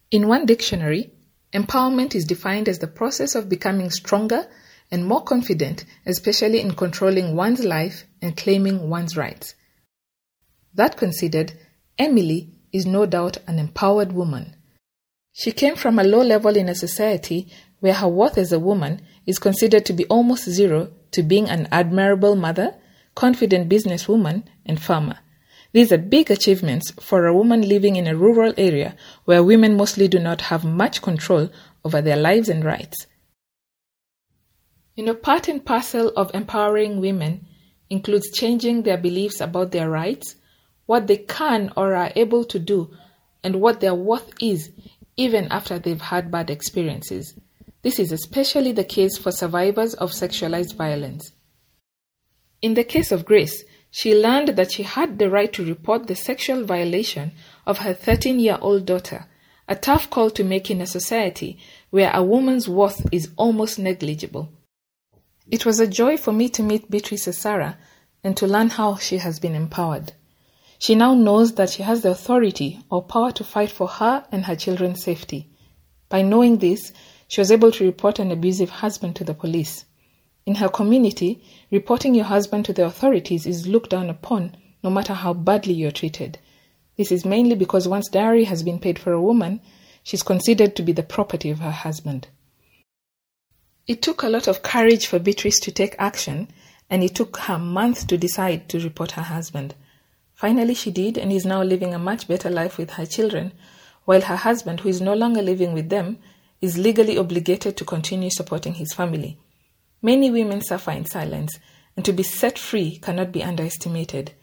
In one dictionary, empowerment is defined as the process of becoming stronger and more confident, especially in controlling one's life and claiming one's rights. That considered, Emily is no doubt an empowered woman. She came from a low level in a society where her worth as a woman is considered to be almost zero to being an admirable mother, confident businesswoman, and farmer. These are big achievements for a woman living in a rural area where women mostly do not have much control over their lives and rights. Part and parcel of empowering women includes changing their beliefs about their rights, what they can or are able to do, and what their worth is, even after they've had bad experiences. This is especially the case for survivors of sexualized violence. In the case of Grace, she learned that she had the right to report the sexual violation of her 13-year-old daughter, a tough call to make in a society where a woman's worth is almost negligible. It was a joy for me to meet Beatrice Esara and to learn how she has been empowered. She now knows that she has the authority or power to fight for her and her children's safety. By knowing this, she was able to report an abusive husband to the police. In her community, reporting your husband to the authorities is looked down upon, no matter how badly you're treated. This is mainly because once dowry has been paid for a woman, she's considered to be the property of her husband. It took a lot of courage for Beatrice to take action, and it took her months to decide to report her husband. Finally, she did, and is now living a much better life with her children, while her husband, who is no longer living with them, is legally obligated to continue supporting his family. Many women suffer in silence, and to be set free cannot be underestimated.